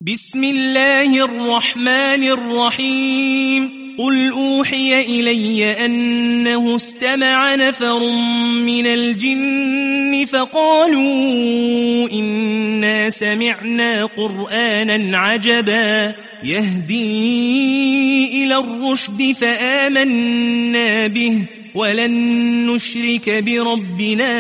بسم الله الرحمن الرحيم قل أوحي إلي أنه استمع نفر من الجن فقالوا إنا سمعنا قرآنا عجبا يهدي إلى الرشد فآمنا به ولن نشرك بربنا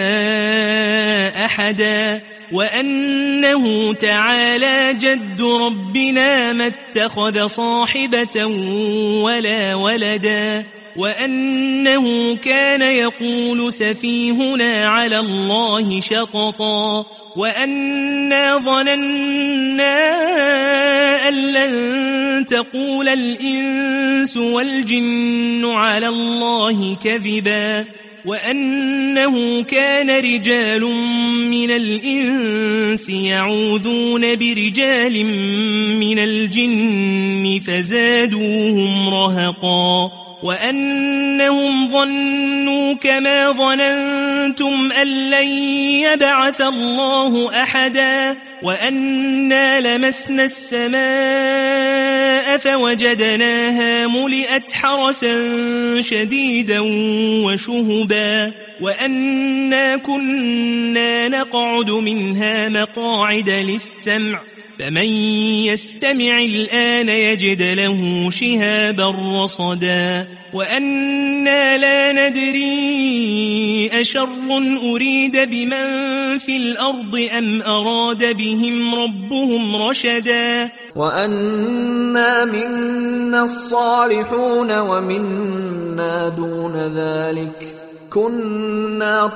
أحدا وأنه تعالى جد ربنا ما اتخذ صاحبة ولا ولدا وأنه كان يقول سفيهنا على الله شططا وأنا ظننا أن لن تقول الإنس والجن على الله كذبا وأنه كان رجال من الإنس يعوذون برجال من الجن فزادوهم رهقا وأنهم ظنوا كما ظننتم أن لن يبعث الله أحدا وأنا لمسنا السماء فوجدناها ملئت حرسا شديدا وشهبا وأنا كنا نقعد منها مقاعد للسمع فمن يستمع الآن يجد له شهابا رصدا وأنا لا ندري أشر أريد بمن في الأرض أم أراد بهم ربهم رشدا وأنا منا الصالحون ومنا دون ذلك كنا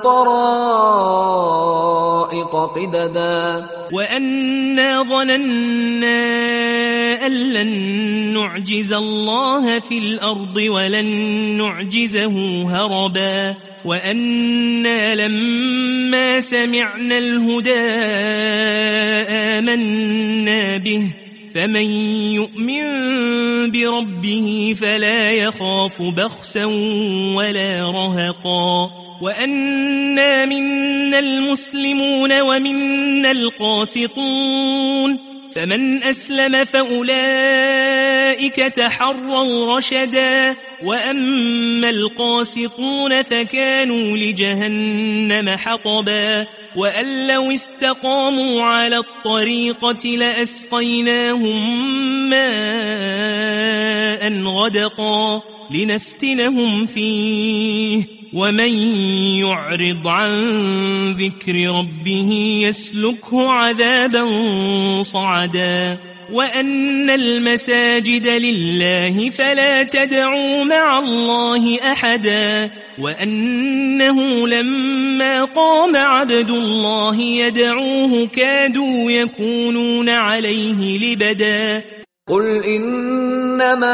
طرائق قددا وأنا ظننا أن لن نعجز الله في الأرض ولن نعجزه هربا وأنا لما سمعنا الهدى آمنا به فمن يؤمن بربه فلا يخاف بخسا ولا رهقا وأنا منا المسلمون ومنا القاسطون فمن أسلم فأولئك تحروا رشدا وأما القاسطون فكانوا لجهنم حطبا وأن لو استقاموا على الطريقة لأسقيناهم ماء غدقا لنفتنهم فيه ومن يعرض عن ذكر ربه يسلكه عذابا صعدا وأن المساجد لله فلا تدعوا مع الله أحدا وأنه لما قام عبد الله يدعوه كادوا يكونون عليه لبدا قل إنما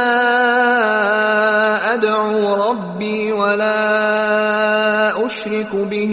أدعو ربي ولا أشرك به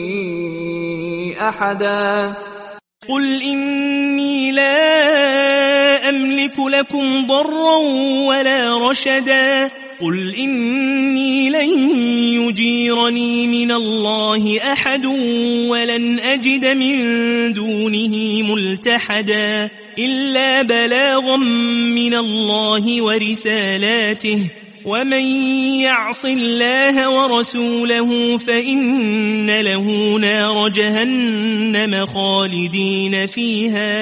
أحدا قل إني لا أملك لكم ضرا ولا رشدا قل إني لن يجيرني من الله أحد ولن أجد من دونه ملتحدا إلا بلاغا من الله ورسالاته ومن يعص الله ورسوله فإن له نار جهنم خالدين فيها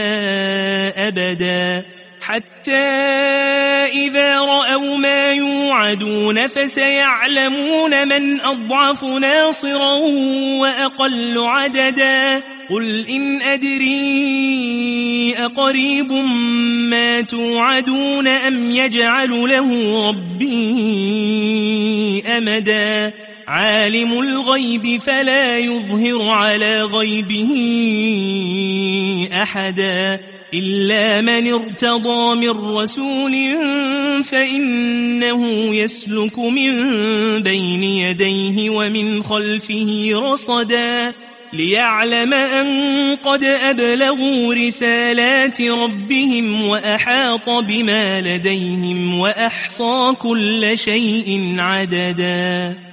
أبدا حتى إذا رأوا ما يوعدون فسيعلمون من أضعف ناصرا وأقل عددا قل إن أدري أقريب ما توعدون أم يجعل له ربي أمدا عالم الغيب فلا يظهر على غيبه أحدا إلا من ارتضى من رسول فإنه يسلك من بين يديه ومن خلفه رصدا ليعلم أن قد أبلغوا رسالات ربهم وأحاط بما لديهم وأحصى كل شيء عددا